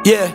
Yeah.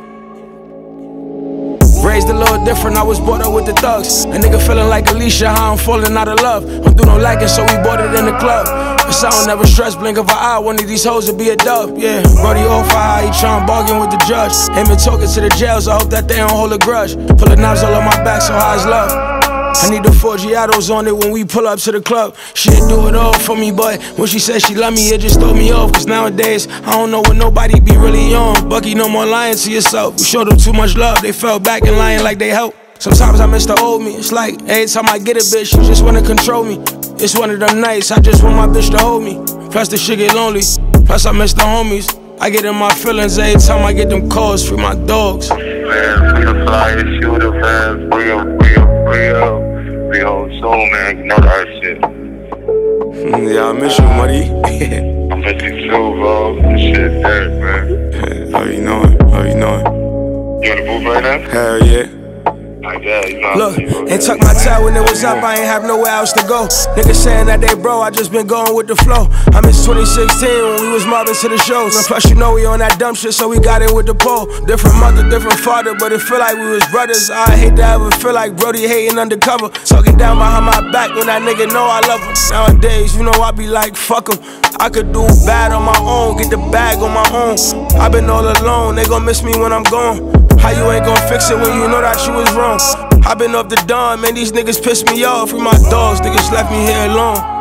Raised a little different, I was brought up with the thugs. A nigga feeling like Alicia, how I'm falling out of love. Don't do no liking, so we bought it in the club. Cause I don't never stress, blink of an eye, one of these hoes will be a dub. Yeah, Brody off high, he tryna bargain with the judge. Ain't been talking to the jails, I hope that they don't hold a grudge. Pulling knives all on my back, so high as love. I need the 4 Giados on it when we pull up to the club. She'd do it all for me, but when she said she love me, it just throw me off. Cause nowadays, I don't know what nobody be really on. Bucky, no more lying to yourself. You showed them too much love, they fell back and lying like they help. Sometimes I miss the old me. It's like every time I get a bitch, she just wanna control me. It's one of them nights, I just want my bitch to hold me. Plus the shit get lonely, plus I miss the homies. I get in my feelings every time I get them calls for my dogs. Man, free the flyer, shooter, man. Free up. Free hold soon, man. You know that shit. Yeah, I miss you, Muddy. I miss you too, bro. This shit dead, man. How you knowin'? You in the booth right now? Hell yeah. Look, ain't tuck my tie when it was up, I ain't have nowhere else to go. Niggas saying that they bro, I just been going with the flow. I miss 2016 when we was mobbing to the shows. And plus you know we on that dumb shit, so we got in with the pole. Different mother, different father, but it feel like we was brothers. I hate to ever feel like Brody hating undercover. Talking down behind my back when that nigga know I love him. Nowadays, you know I be like, fuck him. I could do bad on my own, get the bag on my own. I been all alone, they gon' miss me when I'm gone. How you ain't gon' fix it when you know that you was wrong? I been up the dawn, man, these niggas piss me off. Free my dogs, niggas left me here alone.